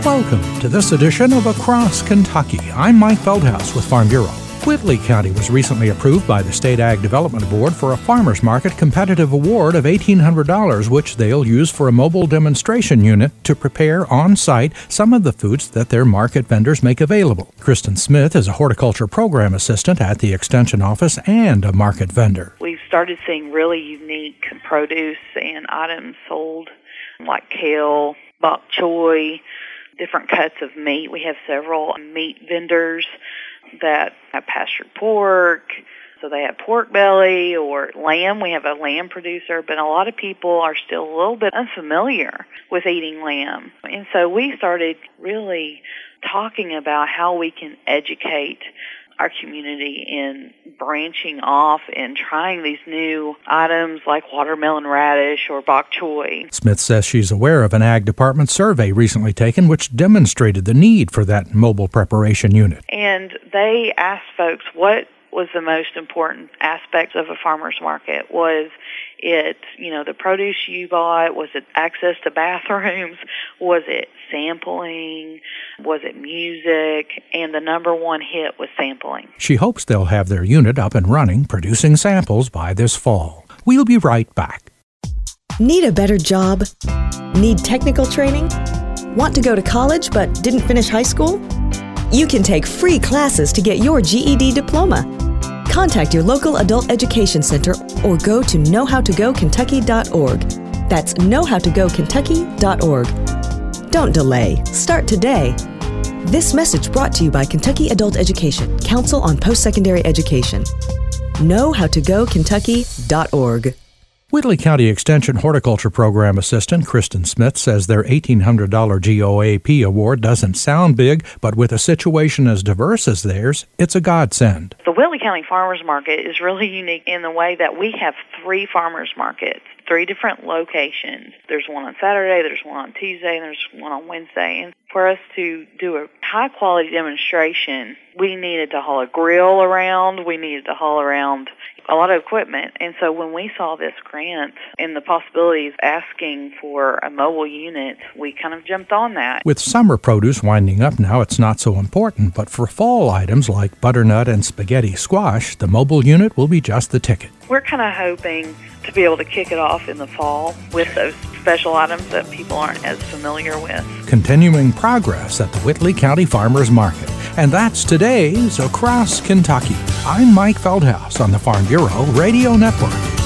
Welcome to this edition of Across Kentucky. I'm Mike Feldhaus with Farm Bureau. Whitley County was recently approved by the State Ag Development Board for a farmers market competitive award of $1,800, which they'll use for a mobile demonstration unit to prepare on-site some of the foods that their market vendors make available. Kristen Smith is a horticulture program assistant at the Extension Office and a market vendor. We've started seeing really unique produce and items sold like kale, bok choy, different cuts of meat. We have several meat vendors that have pastured pork, so they have pork belly or lamb. We have a lamb producer, but a lot of people are still a little bit unfamiliar with eating lamb. And so we started really talking about how we can educate our community in branching off and trying these new items like watermelon radish or bok choy. Smith says she's aware of an Ag Department survey recently taken which demonstrated the need for that mobile preparation unit. And they asked folks what was the most important aspect of a farmer's market. Was it, the produce you bought? Was it access to bathrooms? Was it sampling? Was it music? And the number one hit was sampling. She hopes they'll have their unit up and running, producing samples by this fall. We'll be right back. Need a better job? Need technical training? Want to go to college but didn't finish high school? You can take free classes to get your GED diploma. Contact your local adult education center or go to knowhowtogokentucky.org. That's knowhowtogokentucky.org. Don't delay. Start today. This message brought to you by Kentucky Adult Education, Council on Post-Secondary Education. knowhowtogokentucky.org. Whitley County Extension Horticulture Program Assistant Kristen Smith says their $1,800 GOAP award doesn't sound big, but with a situation as diverse as theirs, it's a godsend. The Whitley County Farmers Market is really unique in the way that we have 3 farmers markets, 3 different locations. There's one on Saturday, there's one on Tuesday, and there's one on Wednesday. And for us to do a high-quality demonstration, we needed to haul a grill around, we needed to haul around a lot of equipment. And so when we saw this grant and the possibilities asking for a mobile unit, we kind of jumped on that. With summer produce winding up now, it's not so important, but for fall items like butternut and spaghetti squash, the mobile unit will be just the ticket. We're kind of hoping to be able to kick it off in the fall with those special items that people aren't as familiar with. Continuing progress at the Whitley County Farmers Market. And that's today's Across Kentucky. I'm Mike Feldhaus on the Farm Bureau Radio Network.